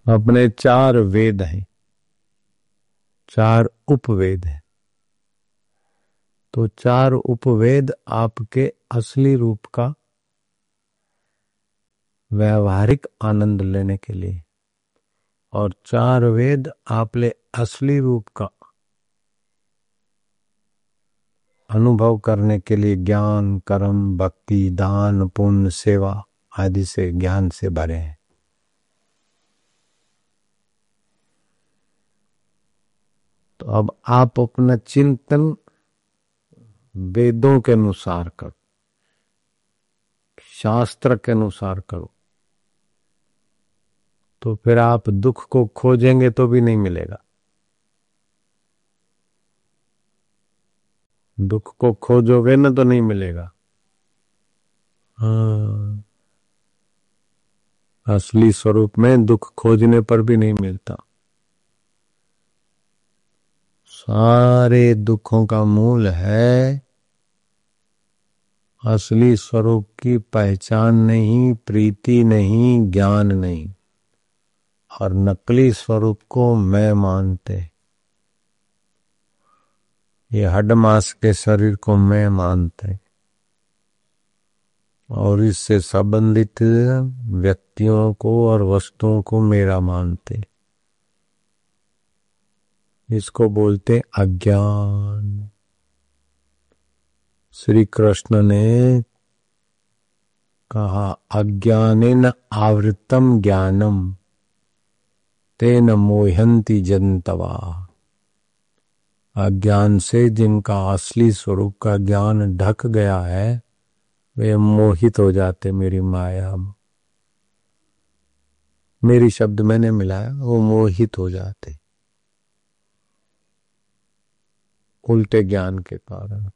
अपने 4 वेद हैं, 4 उपवेद हैं। तो 4 उपवेद आपके असली रूप का व्यवहारिक आनंद लेने के लिए, और 4 वेद आपले असली रूप का अनुभव करने के लिए ज्ञान, कर्म, भक्ति, दान, पुण्य, सेवा आदि से ज्ञान से भरे हैं। तो अब आप अपना चिंतन वेदों के अनुसार करो, शास्त्र के अनुसार करो, तो फिर आप दुख को खोजेंगे तो भी नहीं मिलेगा। दुख को खोजोगे ना तो नहीं मिलेगा। हाँ, असली स्वरूप में दुख खोजने पर भी नहीं मिलता। सारे दुखों का मूल है असली स्वरूप की पहचान नहीं, प्रीति नहीं, ज्ञान नहीं, और नकली स्वरूप को मैं मानते। ये हड्ड मांस के शरीर को मैं मानते और इससे संबंधित व्यक्तियों को और वस्तुओं को मेरा मानते। इसको बोलते अज्ञान। श्री कृष्ण ने कहा अज्ञानेन आवृतम ज्ञानम तेन मोहन्ति जन्तवा। अज्ञान से जिनका असली स्वरूप का ज्ञान ढक गया है वे मोहित हो जाते मेरी माया में। मेरी शब्द मैंने मिलाया, वो मोहित हो जाते उल्टे ज्ञान के कारण।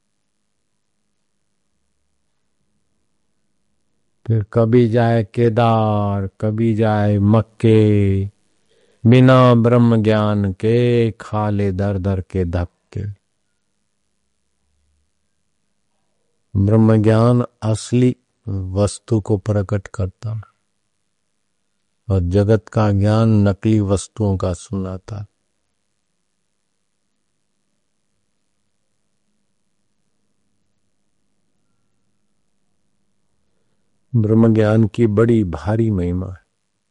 फिर कभी जाए केदार, कभी जाए मक्के, बिना ब्रह्म ज्ञान के खा ले दर दर के धक्के। ब्रह्म ज्ञान असली वस्तु को प्रकट करता है और जगत का ज्ञान नकली वस्तुओं का सुनाता। ब्रह्म ज्ञान की बड़ी भारी महिमा है।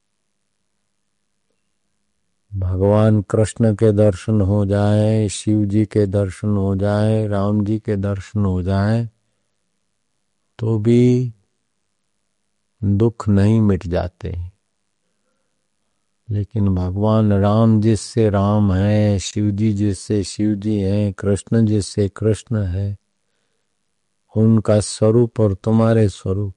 भगवान कृष्ण के दर्शन हो जाए, शिव जी के दर्शन हो जाए, राम जी के दर्शन हो जाए तो भी दुख नहीं मिट जाते। लेकिन भगवान राम जिससे राम है, शिव जी जिससे शिव जी हैं, कृष्ण जिससे कृष्ण है, उनका स्वरूप और तुम्हारे स्वरूप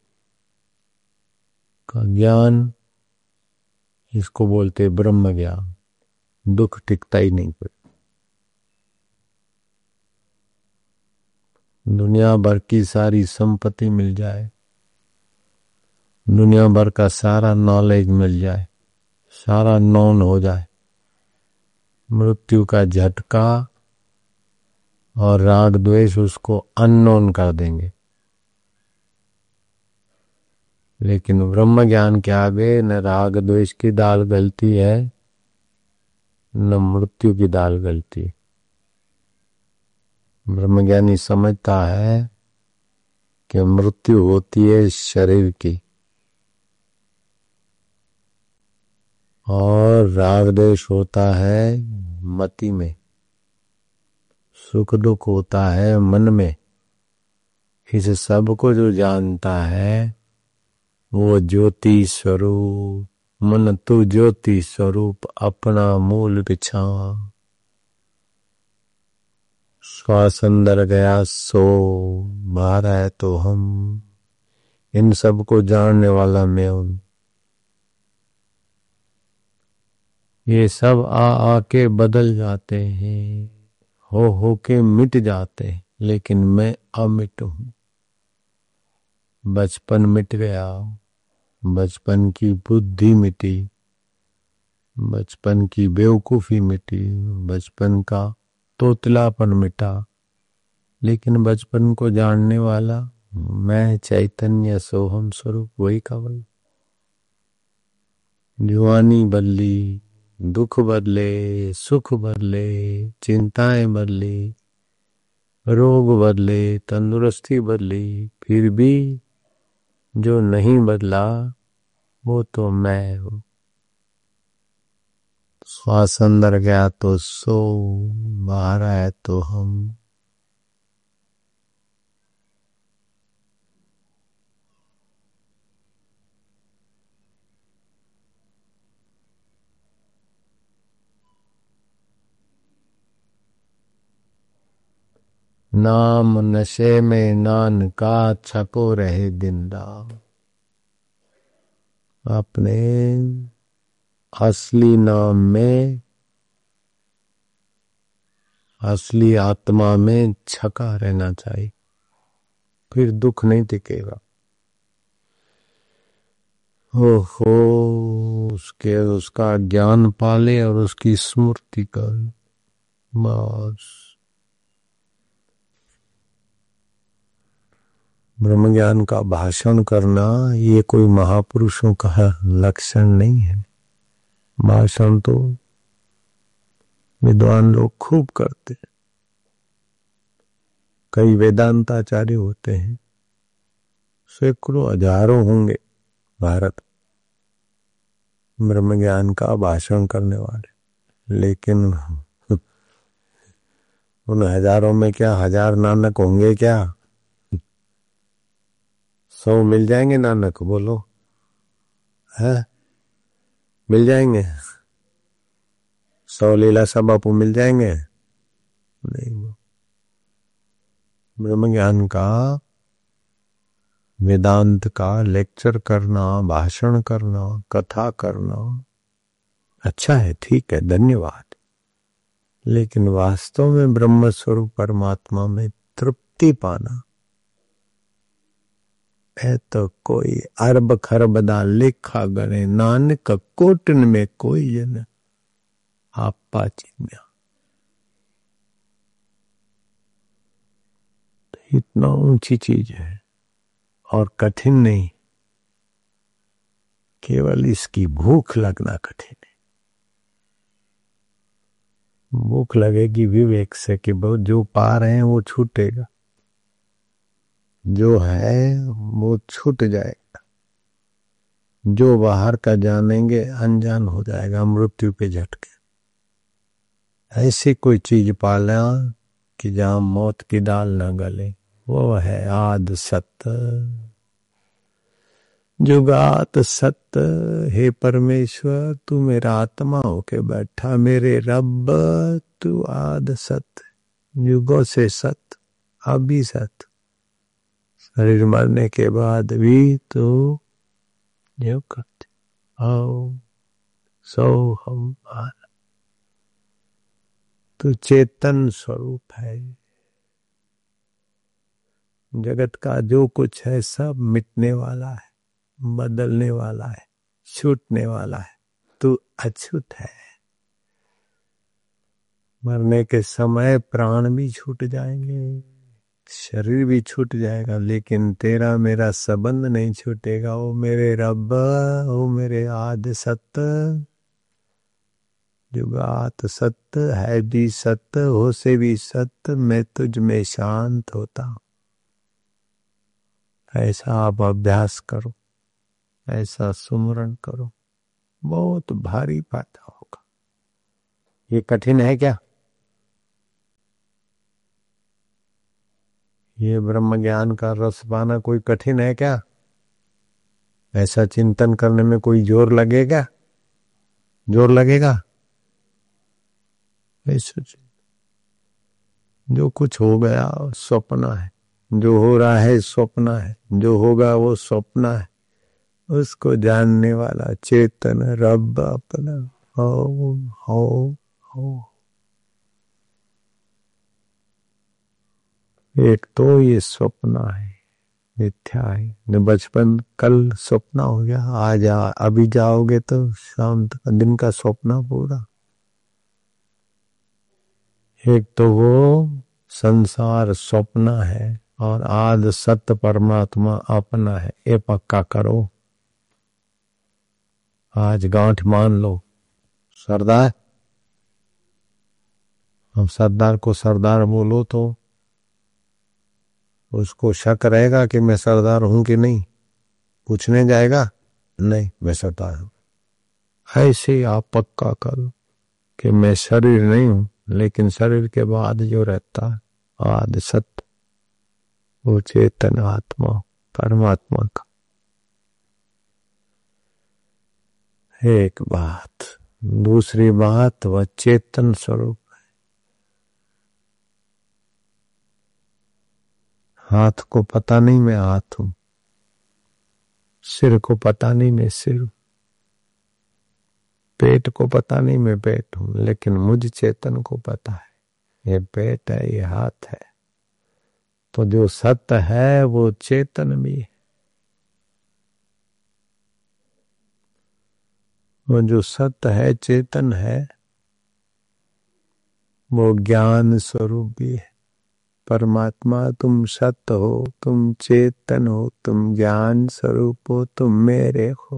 का ज्ञान, इसको बोलते ब्रह्म ज्ञान। दुख टिकता ही नहीं कोई। दुनिया भर की सारी संपत्ति मिल जाए, दुनिया भर का सारा नॉलेज मिल जाए, सारा नॉन हो जाए, मृत्यु का झटका और राग द्वेष उसको अननोन कर देंगे। लेकिन ब्रह्म ज्ञान के आगे न राग द्वेष की दाल गलती है, न मृत्यु की दाल गलती। ब्रह्मज्ञानी समझता है कि मृत्यु होती है शरीर की और राग द्वेष होता है मति में, सुख दुख होता है मन में। इस सब को जो जानता है वो ज्योति स्वरूप, मन तू ज्योति स्वरूप अपना मूल बिछा। श्वास अंदर गया सो बाहर है तो हम, इन सब को जानने वाला मैं हूं। ये सब आ के बदल जाते हैं, हो के मिट जाते हैं, लेकिन मैं अमिट हूं। बचपन मिट गया, बचपन की बुद्धि मिटी, बचपन की बेवकूफी मिटी, बचपन का तोतलापन मिटा, लेकिन बचपन को जानने वाला मैं चैतन्य सोहम स्वरूप वही केवल। जुआनी बदली, दुख बदले, सुख बदले, चिंताएं बदली, रोग बदले, तंदुरुस्ती बदली, फिर भी जो नहीं बदला वो तो मैं हूँ। श्वास अंदर गया तो सो, बाहर आया तो हम। नाम नशे में नान का छपो रहे दिन रात। अपने असली नाम में, असली आत्मा में छका रहना चाहिए, फिर दुख नहीं टिकेगा। ओहो, उसका ज्ञान पाले और उसकी स्मृति कर, बस। ब्रह्म ज्ञान का भाषण करना ये कोई महापुरुषों का लक्षण नहीं है। भाषण तो विद्वान लोग खूब करते हैं, कई वेदांताचार्य होते हैं, सैकड़ों हजारों होंगे भारत ब्रह्म ज्ञान का भाषण करने वाले। लेकिन उन हजारों में क्या हजार नानक होंगे क्या? 100 मिल जाएंगे नानक? बोलो, है? मिल जाएंगे? 100 लीलाशाह बापू मिल जाएंगे? नहीं। ब्रह्म ज्ञान का, वेदांत का लेक्चर करना, भाषण करना, कथा करना अच्छा है, ठीक है, धन्यवाद। लेकिन वास्तव में ब्रह्म स्वरूप परमात्मा में तृप्ति पाना है तो कोई अरब खरब दा लेखा गणे, नानक कोटन में कोई जन आप पाचिन्या। इतना ऊंची चीज है और कठिन नहीं, केवल इसकी भूख लगना कठिन है। भूख लगेगी विवेक से कि बहुत जो पा रहे हैं वो छूटेगा, जो है वो छूट जाएगा, जो बाहर का जानेंगे अनजान हो जाएगा मृत्यु पे झटके। ऐसी कोई चीज पाला कि जहां मौत की दाल न गले, वो है आद सत्य, जुगात सत्य। हे परमेश्वर, तू मेरा आत्मा होके बैठा, मेरे रब तू आद सत्य, युगों से सत्य, अभी सत्य, शरीर मरने के बाद भी तू जो करते आओ सो हम आना। तू चेतन स्वरूप है। जगत का जो कुछ है सब मिटने वाला है, बदलने वाला है, छूटने वाला है। तू अछूत है। मरने के समय प्राण भी छूट जाएंगे, शरीर भी छूट जाएगा, लेकिन तेरा मेरा संबंध नहीं छूटेगा। ओ मेरे रब, ओ मेरे आद सत्य, जुगात सत्य, है भी सत्य, हो से भी सत्य, मैं तुझ में शांत होता हूं। ऐसा आप अभ्यास करो, ऐसा सुमरण करो, बहुत भारी फायदा होगा। ये कठिन है क्या? ये ब्रह्म ज्ञान का रस पाना कोई कठिन है क्या? ऐसा चिंतन करने में कोई जोर लगेगा? जोर लगेगा? ऐसा जो कुछ हो गया स्वप्न है, जो हो रहा है स्वप्न है, जो होगा वो स्वप्न है। उसको जानने वाला चेतन रब अपना हो। एक तो ये स्वप्न है, मिथ्या है। न बचपन कल स्वप्न हो गया, आज अभी जाओगे तो शाम तक दिन का स्वप्न पूरा। एक तो वो संसार स्वप्न है और आद सत्य परमात्मा अपना है, ये पक्का करो। आज गांठ मान लो सरदार, अब सरदार को सरदार बोलो तो उसको शक रहेगा कि मैं सरदार हूं कि नहीं, पूछने जाएगा नहीं मैं सरदार हूं। ऐसे ही आप पक्का करो कि मैं शरीर नहीं हूं, लेकिन शरीर के बाद जो रहता है आदि सत्य वो चेतन आत्मा परमात्मा का। एक बात, दूसरी बात वह चेतन स्वरूप। हाथ को पता नहीं मैं हाथ हूं, सिर को पता नहीं मैं सिर हूं, पेट को पता नहीं मैं पेट हूं, लेकिन मुझ चेतन को पता है ये पेट है ये हाथ है। तो जो सत्य है वो चेतन भी है, वो जो सत्य है चेतन है वो ज्ञान स्वरूप भी है। परमात्मा तुम सत्य हो, तुम चेतन हो, तुम ज्ञान स्वरूप हो, तुम मेरे हो।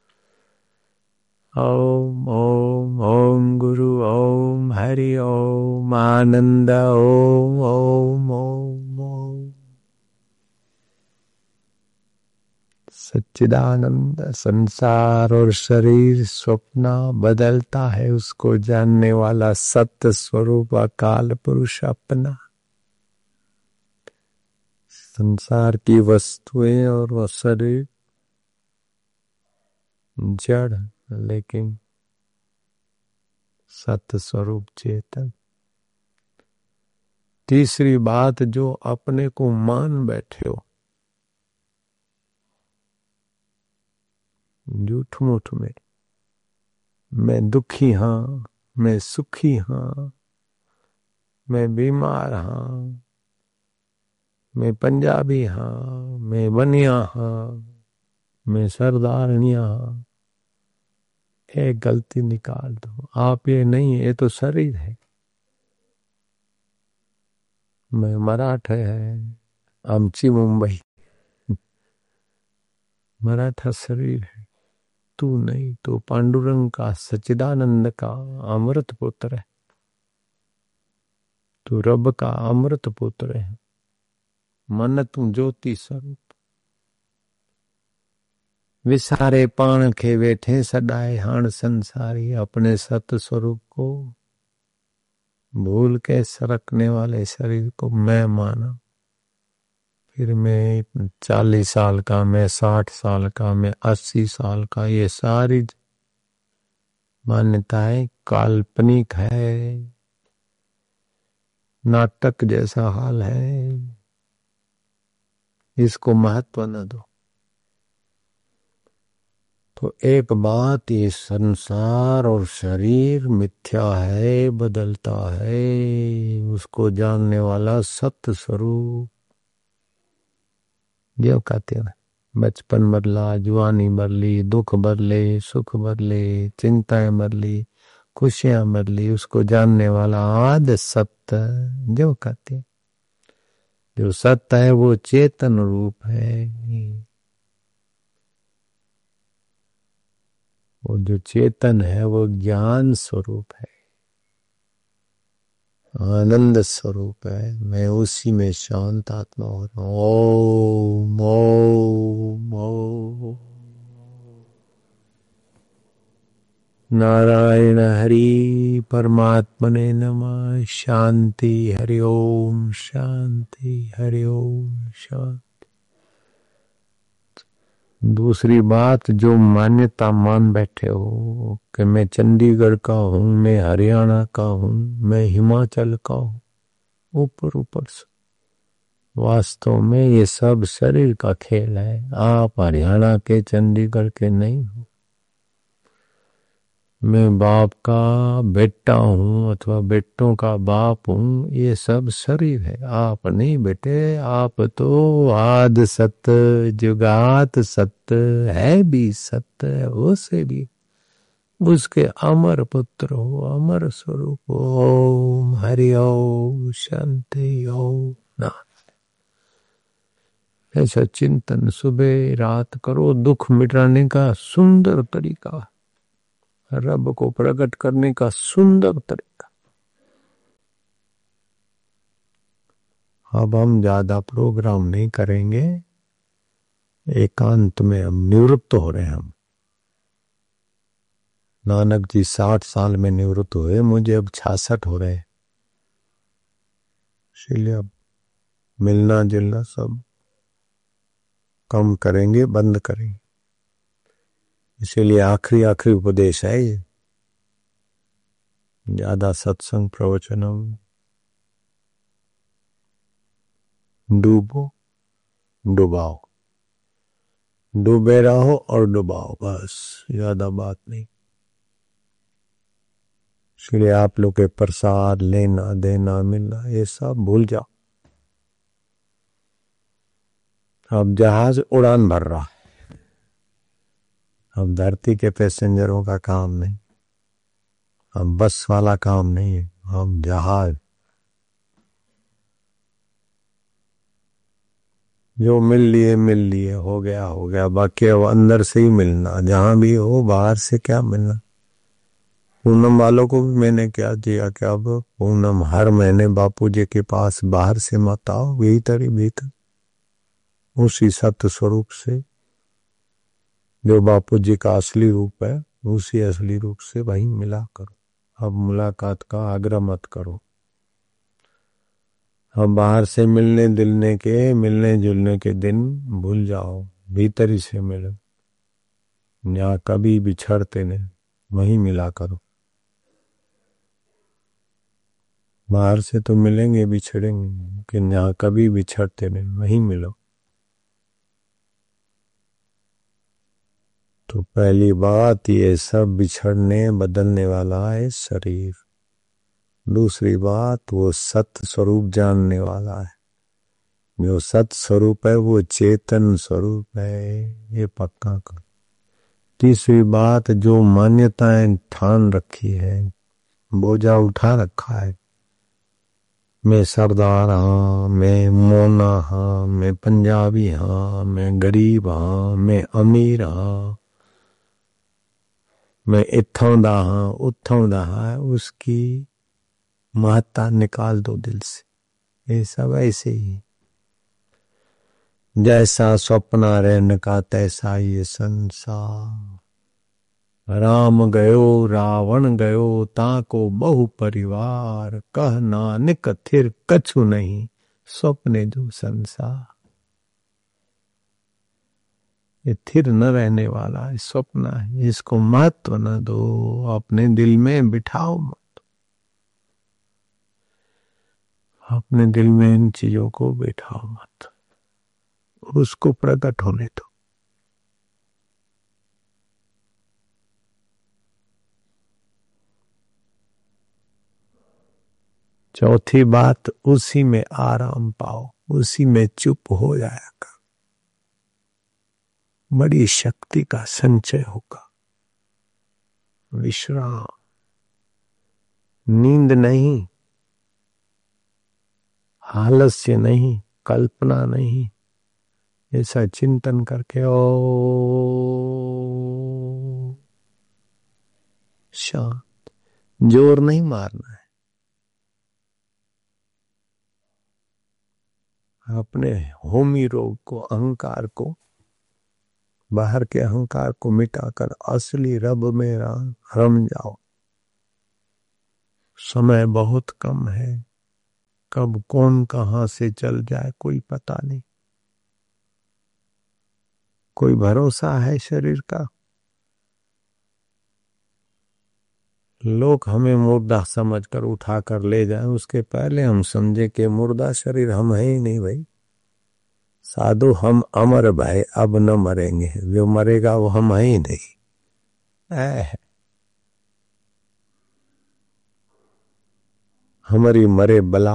ओम ओम ओम गुरु ओम हरि ओम आनंद ओम ओम ओम ओम। सच्चिदानंद संसार और शरीर स्वप्न बदलता है, उसको जानने वाला सत्य स्वरूप अकाल पुरुष अपना। संसार की वस्तुएं और वह शरीर जड़, लेकिन सत्य स्वरूप चेतन। तीसरी बात, जो अपने को मान बैठे हो झूठ मूठ में, मैं दुखी हाँ, मैं सुखी हाँ, मैं बीमार हाँ, मैं पंजाबी हाँ, मैं बनिया हाँ, मैं सरदारनिया हाँ, एक गलती निकाल दो। आप ये नहीं, ये तो शरीर है। मैं मराठा है, आमची मुंबई, मराठा शरीर है। तू नहीं, तो पांडुरंग का सच्चिदानंद का अमृत पुत्र है, तू रब का अमृत पुत्र है। मन तू ज्योति स्वरूप। विसारे पाण के वेठे सदाए हाण संसारी, अपने सत स्वरूप को भूल के सरकने वाले शरीर को मैं माना। फिर मैं 40 साल का, मैं 60 साल का, मैं 80 साल का, ये सारी मान्यताएं काल्पनिक है, नाटक जैसा हाल है, इसको महत्व न दो। तो एक बात, ये संसार और शरीर मिथ्या है, बदलता है, उसको जानने वाला सत्य स्वरूप। जो कहते हैं बचपन बदला, जवानी बदली, दुख बदले, सुख बदले, चिंताएं बदली, खुशियां बदली, उसको जानने वाला आद सत्य। जो कहते हैं जो सत्य है वो चेतन रूप है, वो जो चेतन है वो ज्ञान स्वरूप है, आनंद स्वरूप है। मैं उसी में शांत आत्मा हो रहा हूँ। ओम ओम ओम। नारायण हरि परमात्मने नमः। शांति हरि ओम, शांति हरि ओम, शांति। दूसरी बात, जो मान्यता मान बैठे हो कि मैं चंडीगढ़ का हूं, मैं हरियाणा का हूं, मैं हिमाचल का हूं, ऊपर ऊपर से, वास्तव में ये सब शरीर का खेल है। आप हरियाणा के चंडीगढ़ के नहीं हो। मैं बाप का बेटा हूँ अथवा बेटों का बाप हूँ, ये सब शरीर है, आप नहीं बेटे। आप तो आद सत्य, जुगात सत्य है, भी सत्य है, उसे भी उसके अमर पुत्र हो, अमर स्वरूप हो। ओम हरि ओम, शांति ओम। ना ऐसा चिंतन सुबह रात करो, दुख मिटाने का सुंदर तरीका। रब को प्रकट करने का सुंदर तरीका। अब हम ज्यादा प्रोग्राम नहीं करेंगे, एकांत में हम निवृत्त हो रहे हैं। हम नानक जी 60 साल में निवृत्त हुए, मुझे अब 66 हो रहे हैं। इसलिए अब मिलना जुलना सब कम करेंगे, बंद करेंगे। इसीलिए आखिरी आखिरी उपदेश है ये। ज्यादा सत्संग प्रवचनम, डूबो डुबाओ, डूबे रहो और डुबाओ, बस ज्यादा बात नहीं। इसलिए आप लोग के प्रसाद लेना देना मिलना ये सब भूल जाओ। अब जहाज उड़ान भर रहा है, अब धरती के पैसेंजरों का काम नहीं, अब बस वाला काम नहीं है, अब जहाज। जो मिल लिए, हो गया, बाकी अब अंदर से ही मिलना। जहां भी हो, बाहर से क्या मिलना। पूनम वालों को भी मैंने क्या दिया कि अब पूनम हर महीने बापू जी के पास बाहर से मत आओ, भीतर ही भीतर उसी सत्य स्वरूप से, जो बापू जी का असली रूप है, उसी असली रूप से वही मिला करो। अब मुलाकात का आग्रह मत करो। अब बाहर से मिलने जुलने के दिन भूल जाओ, भीतर ही से मिलो। यहाँ कभी बिछड़ते नहीं, वही मिला करो। बाहर से तो मिलेंगे बिछड़ेंगे, लेकिन यहाँ कभी बिछड़ते नहीं, वही मिलो। तो पहली बात, ये सब बिछड़ने बदलने वाला है शरीर। दूसरी बात, वो सत्य स्वरूप जानने वाला है। जो सत्य स्वरूप है वो चेतन स्वरूप है, ये पक्का कर। तीसरी बात, जो मान्यताएं ठान रखी है, बोझा उठा रखा है, मैं सरदार हाँ, मैं मोना हाँ, मैं पंजाबी हाँ, मैं गरीब हाँ, मैं अमीर हाँ, मैं इत्थों दा हाँ, उत्थों दा हाँ, उसकी महत्ता निकाल दो दिल से। ये सब ऐसे ही, जैसा स्वप्न रहन का तैसा ये संसार। राम गयो रावण गयो ताको बहु परिवार, कह नानक थिर कछु नहीं स्वप्ने जो संसार। ये थिर न रहने वाला है, स्वप्न है, इसको महत्व न दो, अपने दिल में बिठाओ मत। अपने दिल में इन चीजों को बिठाओ मत, उसको प्रकट होने दो। चौथी बात, उसी में आराम पाओ, उसी में चुप हो जाया कर, बड़ी शक्ति का संचय होगा। विश्राम, नींद नहीं, आलस्य नहीं, कल्पना नहीं, ऐसा चिंतन करके ओ शांत, जोर नहीं मारना है। अपने होमी रोग को, अहंकार को, बाहर के अहंकार को मिटाकर असली रब में रम जाओ। समय बहुत कम है, कब कौन कहां से चल जाए कोई पता नहीं, कोई भरोसा है शरीर का। लोग हमें मुर्दा समझकर उठाकर ले जाएं, उसके पहले हम समझे कि मुर्दा शरीर हम है ही नहीं भाई। साधु हम अमर भाई, अब न मरेंगे, जो मरेगा वो हम है ही नहीं। हमारी मरे बला।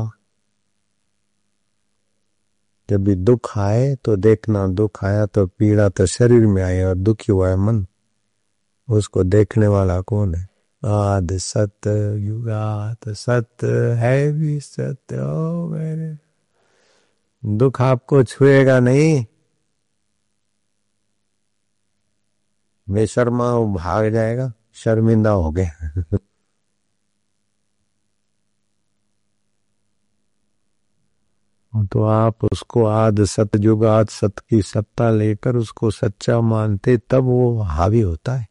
जब भी दुख आए तो देखना, दुख आया तो पीड़ा तो शरीर में आई और दुखी हुआ है मन, उसको देखने वाला कौन है? आद सत्य युगात सत्य है भी सत्य। ओ मेरे, दुख आपको छुएगा नहीं, बेशर्मा वो भाग जाएगा, शर्मिंदा हो गए। तो आप उसको आद सत जुगाद सत की सत्ता लेकर उसको सच्चा मानते, तब वो हावी होता है।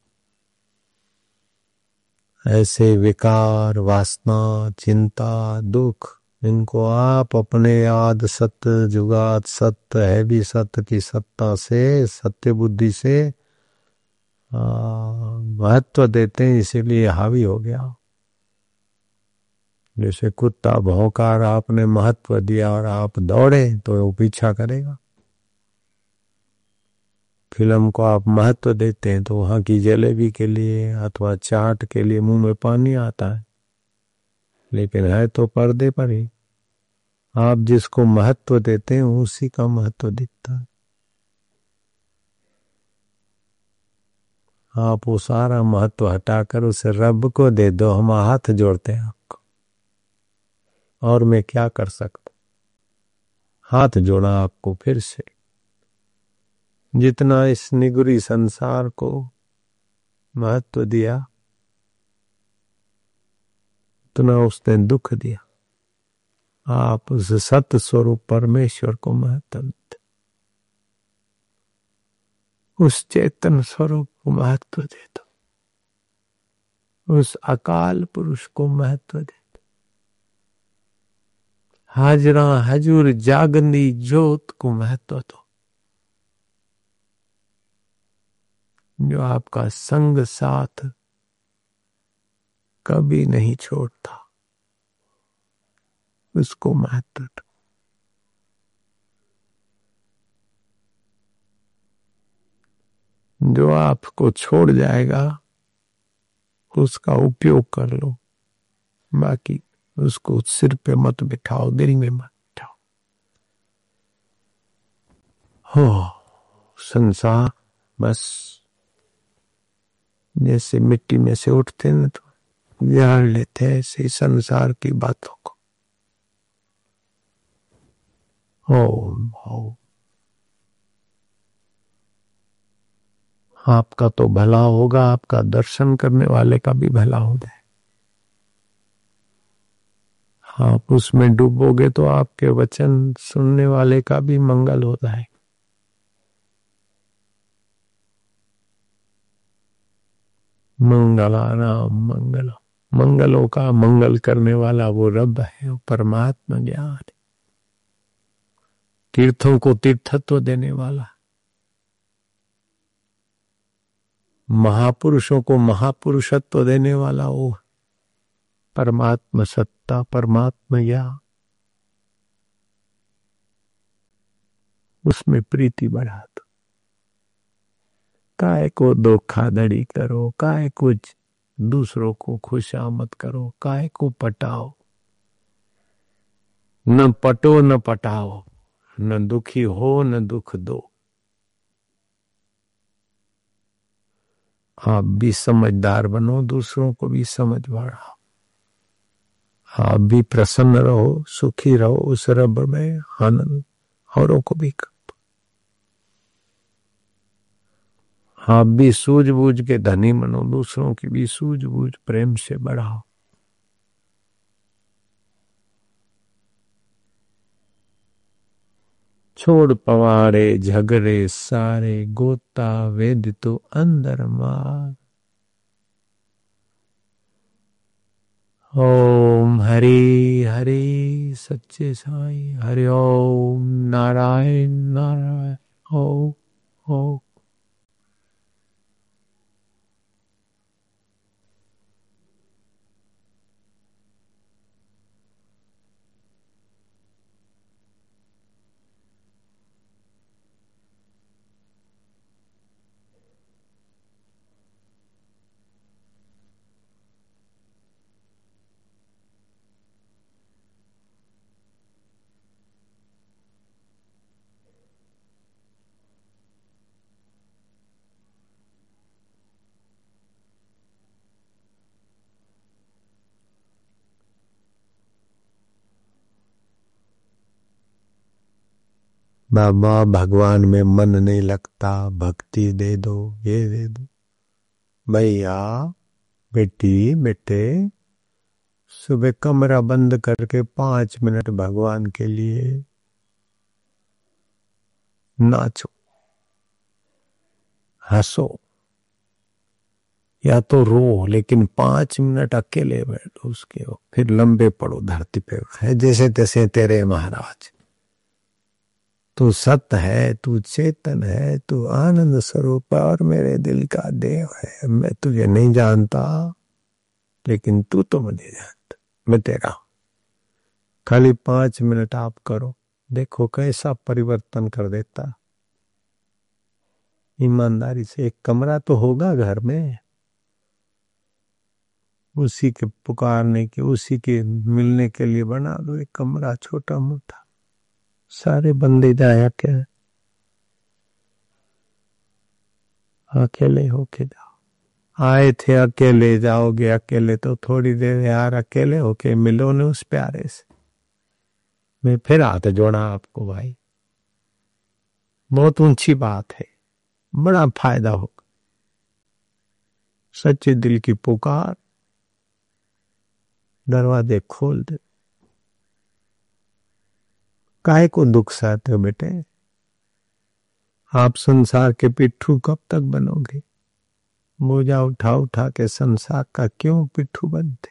ऐसे विकार, वासना, चिंता, दुख, इनको आप अपने आद सत जुगाद सत है भी सत्य की सत्ता से, सत्य बुद्धि से महत्व देते हैं, इसीलिए हावी हो गया। जैसे कुत्ता भौंकार आपने महत्व दिया और आप दौड़े तो वो पीछा करेगा। फिल्म को आप महत्व देते हैं तो वहां की जलेबी के लिए अथवा चाट के लिए मुंह में पानी आता है, लेकिन है तो पर्दे पर ही। आप जिसको महत्व देते हैं उसी का महत्व दिखता है। आप वो सारा महत्व हटाकर उसे रब को दे दो। हम हाथ जोड़ते हैं आपको, और मैं क्या कर सकता। हाथ जोड़ा आपको फिर से। जितना इस निगुरी संसार को महत्व दिया उतना उसने दुख दिया। आप उस सत्य स्वरूप परमेश्वर को महत्व देते, उस चेतन स्वरूप को महत्व दे दो, उस अकाल पुरुष को महत्व दे दो। हाजरा हजूर जागनी ज्योत को महत्व दो, जो आपका संग साथ कभी नहीं छोड़ता, उसको महत्व दो। जो आपको छोड़ जाएगा उसका उपयोग कर लो, बाकी उसको सिर पे मत बिठाओ, दिल में मत बिठाओ। हो संसार बस जैसे मिट्टी में से उठते न तो जान लेते हैं, ऐसे संसार की बातों को। ओम ओम। आपका तो भला होगा, आपका दर्शन करने वाले का भी भला हो जाए। आप उसमें डूबोगे तो आपके वचन सुनने वाले का भी मंगल होता है। मंगलानाम मंगल, मंगलों का मंगल करने वाला वो रब है, वो परमात्मा ज्ञान है। तीर्थों को तीर्थत्व देने वाला, महापुरुषों को महापुरुषत्व देने वाला वो परमात्मा सत्ता, परमात्मा ज्ञान। उसमें प्रीति बढ़ा दो। काय को धोखाधड़ी करो, काय कुछ दूसरों को खुशामद करो, काय को पटाओ। न पटो न पटाओ, न दुखी हो न दुख दो। आप भी समझदार बनो, दूसरों को भी समझ बढ़ाओ। आप भी प्रसन्न रहो, सुखी रहो उस रब में आनंद, औरों को भी। आप भी सूझबूझ के धनी बनो, दूसरों की भी सूझबूझ प्रेम से बढ़ाओ। छोड़ पवाड़े झगड़े सारे, गोता वेद तो अंदर मार। ओम हरि हरि सच्चे साईं, हरि ओम नारायण नारायण। ओम ओम। बाबा भगवान में मन नहीं लगता, भक्ति दे दो, ये दे दो। भैया बेटी बेटे, सुबह कमरा बंद करके 5 मिनट भगवान के लिए नाचो, हंसो, या तो रो, लेकिन 5 मिनट अकेले बैठो उसके हो, फिर लंबे पड़ो धरती पे, है जैसे तैसे तेरे महाराज। तू सत्य है, तू चेतन है, तू आनंद स्वरूप है और मेरे दिल का देव है। मैं तुझे नहीं जानता, लेकिन तू तो मुझे जानता, मैं तेरा हूं। खाली 5 मिनट आप करो, देखो कैसा परिवर्तन कर देता। ईमानदारी से, एक कमरा तो होगा घर में, उसी के पुकारने के, उसी के मिलने के लिए बना दो एक कमरा छोटा मोटा। सारे बंदे जाया क्या, अकेले होके जाओ। आए थे अकेले, जाओगे अकेले तो थोड़ी देर यार अकेले होके मिलो न उस प्यारे से। मैं फिर हाथ जोड़ा आपको भाई, बहुत ऊंची बात है, बड़ा फायदा होगा। सच्चे दिल की पुकार, दरवाजे खोल दे। काहे को दुख सहते हो बेटे, आप संसार के पिट्ठू कब तक बनोगे। बोझा उठा उठा के संसार का क्यों पिट्ठू बनते।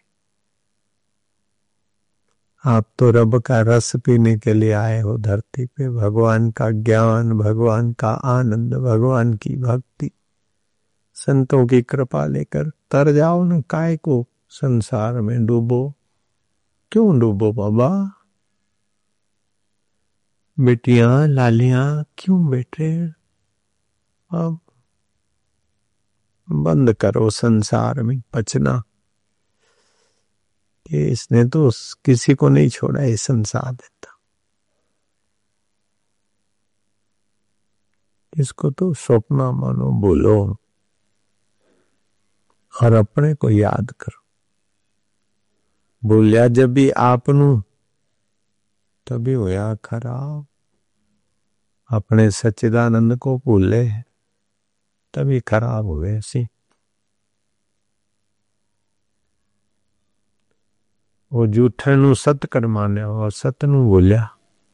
आप तो रब का रस पीने के लिए आए हो धरती पे, भगवान का ज्ञान, भगवान का आनंद, भगवान की भक्ति, संतों की कृपा लेकर तर जाओ न। काय को संसार में डूबो, क्यों डूबो बाबा। बेटियां लालियां क्यों बेटे, अब बंद करो संसार में पचना, कि इसने तो किसी को नहीं छोड़ा, ये संसार देता। इसको तो स्वप्न मानो, बोलो और अपने को याद करो। भूलिया जब भी आपनू तभी होया खराब। अपने सच्चिदानंद को भूले तभी खराब हुए सी। वो झूठे नू सत कर मान्या और सत नू भूलिया।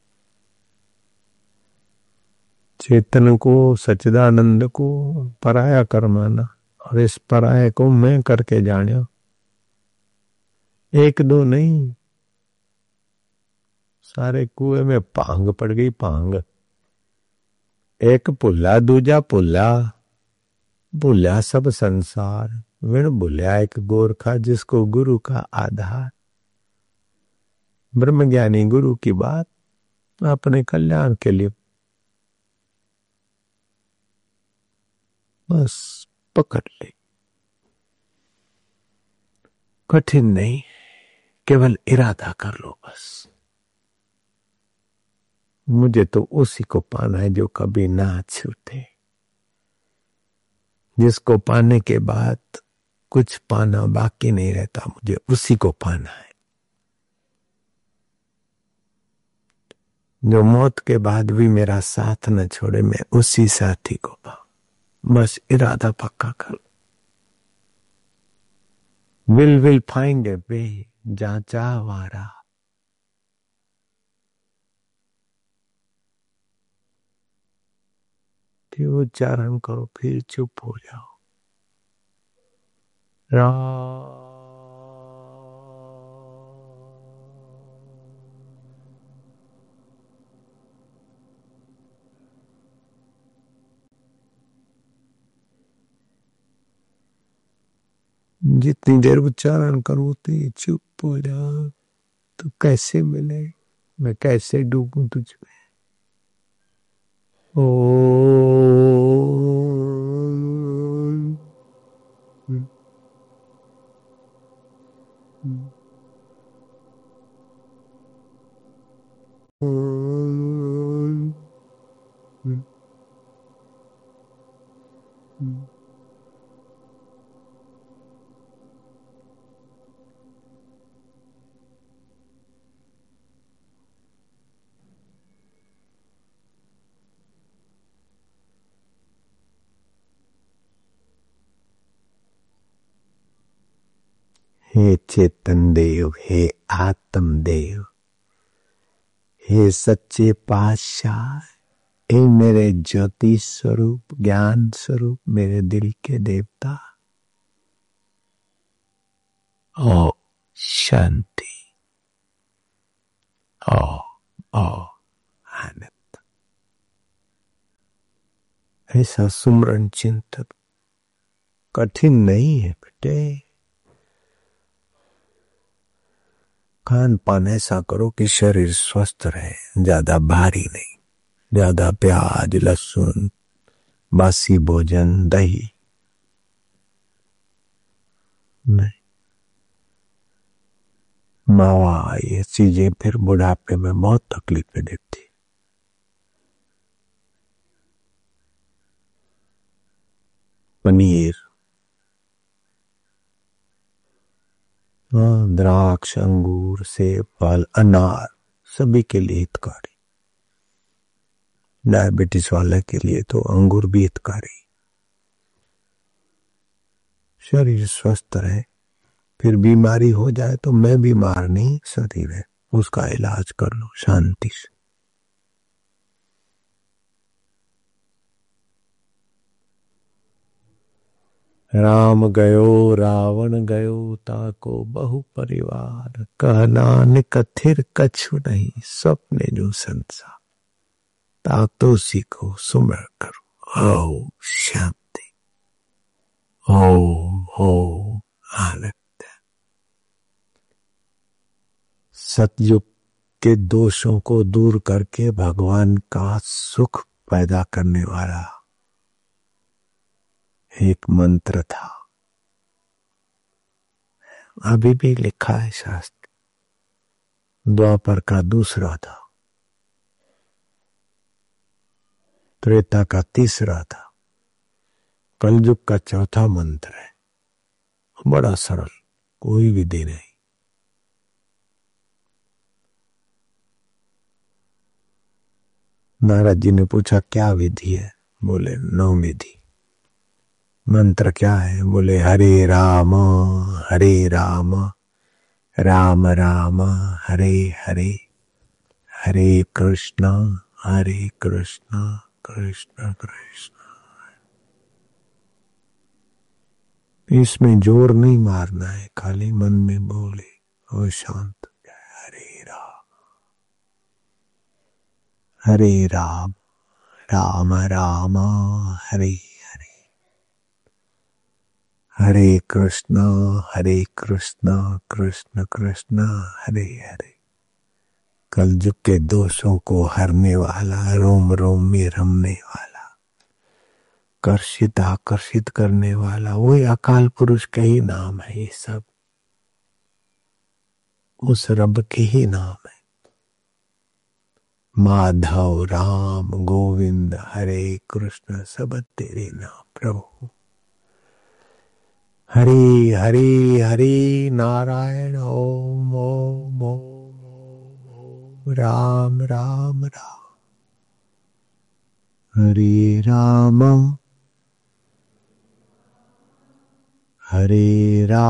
चेतन को, सच्चिदानंद को पराया कर माना, और इस पराये को मैं करके जानिया। एक दो नहीं, सारे कुएं में पांग पड़ गई, पांग। एक भुला दूजा भुला, भुला सब संसार, विण भुलिया एक गोरखा जिसको गुरु का आधार। ब्रह्मज्ञानी गुरु की बात अपने कल्याण के लिए बस पकड़ ले। कठिन नहीं, केवल इरादा कर लो बस। मुझे तो उसी को पाना है जो कभी ना छूटे, जिसको पाने के बाद कुछ पाना बाकी नहीं रहता। मुझे उसी को पाना है, जो मौत के बाद भी मेरा साथ न छोड़े। मैं उसी साथी को पाऊं, बस इरादा पक्का कर। विल फाइंड ए वे, जहां चाह वहां राह। फिर उच्चारण करो, फिर चुप हो जाओ। राम। जितनी देर उच्चारण करूं उतनी चुप हो जाओ। तो कैसे मिले, मैं कैसे डूबूं तुझ में। ओ हे चेतन देव, हे आत्म देव, हे सच्चे पातशाह, हे मेरे ज्योति स्वरूप, ज्ञान स्वरूप, मेरे दिल के देवता। ओ शांति, ओ आनंद। ऐसा सुमरन चिंतन कठिन नहीं है बेटे। खान पान ऐसा करो कि शरीर स्वस्थ रहे, ज्यादा भारी नहीं, ज्यादा प्याज लहसुन बासी भोजन दही नहीं। मावा ये चीजें फिर बुढ़ापे में बहुत तकलीफें देती। पनीर, द्राक्ष, अंगूर, सेब, फल, अनार सभी के लिए हितकारी। डायबिटीज वाले के लिए तो अंगूर भी हितकारी। शरीर स्वस्थ रहे, फिर बीमारी हो जाए तो मैं बीमार नहीं, शरीर है, उसका इलाज कर लो शांति से। राम गयो रावण गयो, ताको बहु परिवार, कह नानक थिर कछु नहीं, स्वप्ने जो संसार, तातो सीखो सुमर करो। ओ शांति, ओ आनंद। सतयुग के दोषों को दूर करके भगवान का सुख पैदा करने वाला एक मंत्र था। अभी भी लिखा है शास्त्र। द्वापर का दूसरा था, त्रेता का तीसरा था, कलयुग का चौथा मंत्र है। बड़ा सरल, कोई विधि नहीं। नारद जी ने पूछा क्या विधि है? बोले 9 विधि। मंत्र क्या है? बोले हरे राम राम राम हरे हरे, हरे कृष्ण कृष्ण कृष्ण। इसमें जोर नहीं मारना है, खाली मन में बोले और शांत। हरे राम राम राम हरे हरे, हरे कृष्ण कृष्ण कृष्ण हरे हरे। कलयुग के दोषों को हरने वाला, रोम रोम में रमने वाला, कर्षित आकर्षित करने वाला, वही अकाल पुरुष के ही नाम है। ये सब उस रब के ही नाम है। माधव राम गोविंद हरे कृष्ण सब तेरे नाम प्रभु। हरि हरि हरि नारायण ओम ओम ओम ओम राम राम राम। हरे राम हरे राम।